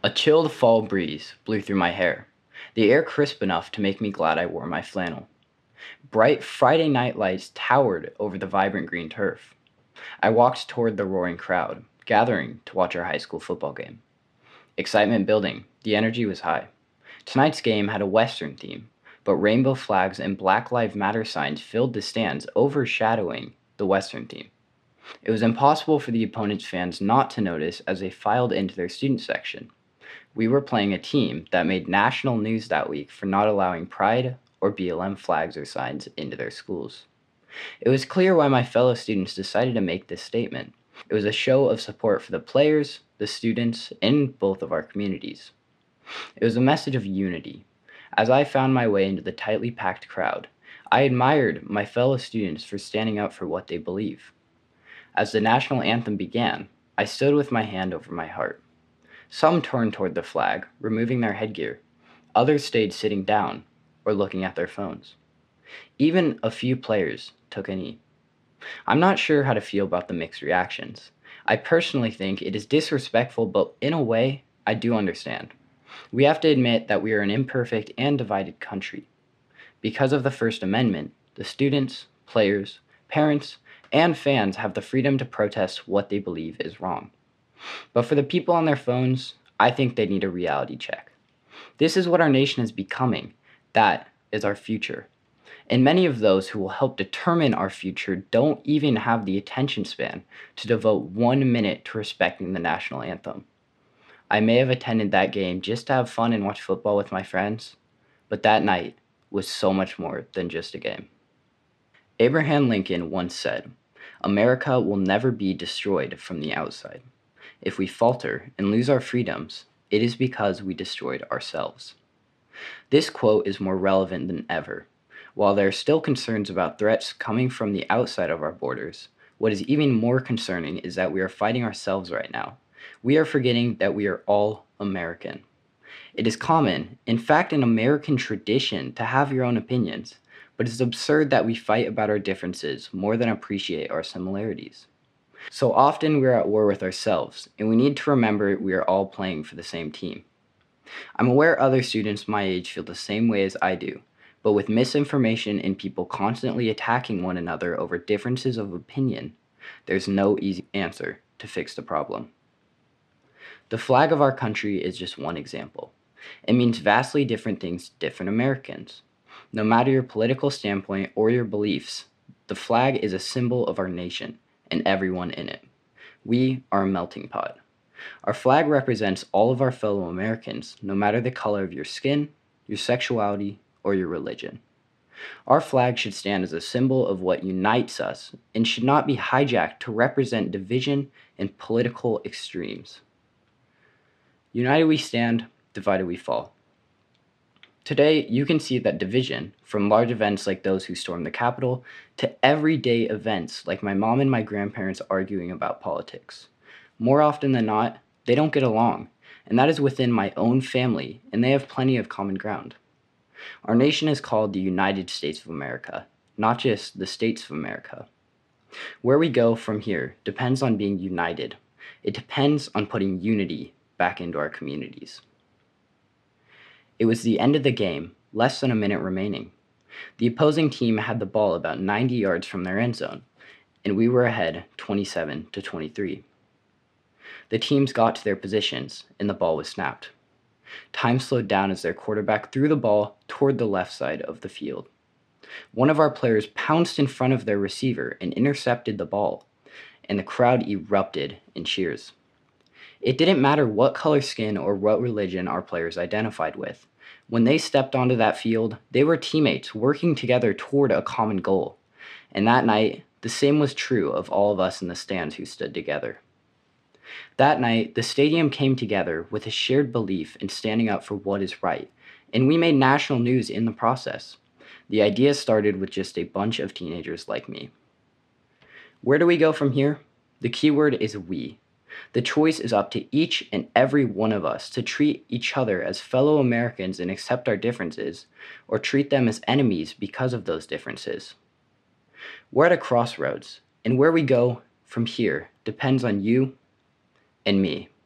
A chilled fall breeze blew through my hair, the air crisp enough to make me glad I wore my flannel. Bright Friday night lights towered over the vibrant green turf. I walked toward the roaring crowd, gathering to watch our high school football game. Excitement building, the energy was high. Tonight's game had a Western theme, but rainbow flags and Black Lives Matter signs filled the stands, overshadowing the Western theme. It was impossible for the opponent's fans not to notice as they filed into their student section. We were playing a team that made national news that week for not allowing Pride or BLM flags or signs into their schools. It was clear why my fellow students decided to make this statement. It was a show of support for the players, the students, and both of our communities. It was a message of unity. As I found my way into the tightly packed crowd, I admired my fellow students for standing up for what they believe. As the national anthem began, I stood with my hand over my heart. Some turned toward the flag, removing their headgear. Others stayed sitting down or looking at their phones. Even a few players took a knee. I'm not sure how to feel about the mixed reactions. I personally think it is disrespectful, but in a way, I do understand. We have to admit that we are an imperfect and divided country. Because of the First Amendment, the students, players, parents, and fans have the freedom to protest what they believe is wrong. But for the people on their phones, I think they need a reality check. This is what our nation is becoming. That is our future. And many of those who will help determine our future don't even have the attention span to devote 1 minute to respecting the national anthem. I may have attended that game just to have fun and watch football with my friends, but that night was so much more than just a game. Abraham Lincoln once said, "America will never be destroyed from the outside. If we falter and lose our freedoms, it is because we destroyed ourselves." This quote is more relevant than ever. While there are still concerns about threats coming from the outside of our borders, what is even more concerning is that we are fighting ourselves right now. We are forgetting that we are all American. It is common, in fact, an American tradition to have your own opinions, but it's absurd that we fight about our differences more than appreciate our similarities. So often we're at war with ourselves, and we need to remember we are all playing for the same team. I'm aware other students my age feel the same way as I do, but with misinformation and people constantly attacking one another over differences of opinion, there's no easy answer to fix the problem. The flag of our country is just one example. It means vastly different things to different Americans. No matter your political standpoint or your beliefs, the flag is a symbol of our nation and everyone in it. We are a melting pot. Our flag represents all of our fellow Americans, no matter the color of your skin, your sexuality, or your religion. Our flag should stand as a symbol of what unites us and should not be hijacked to represent division and political extremes. United we stand, divided we fall. Today, you can see that division, from large events like those who stormed the Capitol, to everyday events like my mom and my grandparents arguing about politics. More often than not, they don't get along, and that is within my own family, and they have plenty of common ground. Our nation is called the United States of America, not just the States of America. Where we go from here depends on being united. It depends on putting unity back into our communities. It was the end of the game, less than a minute remaining. The opposing team had the ball about 90 yards from their end zone, and we were ahead 27-23. The teams got to their positions, and the ball was snapped. Time slowed down as their quarterback threw the ball toward the left side of the field. One of our players pounced in front of their receiver and intercepted the ball, and the crowd erupted in cheers. It didn't matter what color skin or what religion our players identified with. When they stepped onto that field, they were teammates working together toward a common goal. And that night, the same was true of all of us in the stands who stood together. That night, the stadium came together with a shared belief in standing up for what is right, and we made national news in the process. The idea started with just a bunch of teenagers like me. Where do we go from here? The key word is we. The choice is up to each and every one of us to treat each other as fellow Americans and accept our differences, or treat them as enemies because of those differences. We're at a crossroads, and where we go from here depends on you and me.